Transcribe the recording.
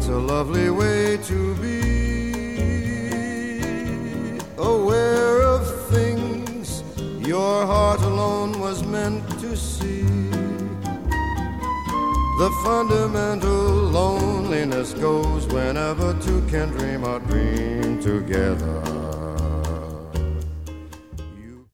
It's a lovely way to be, aware of things your heart alone was meant to see. The fundamental loneliness goes whenever two can dream a dream together.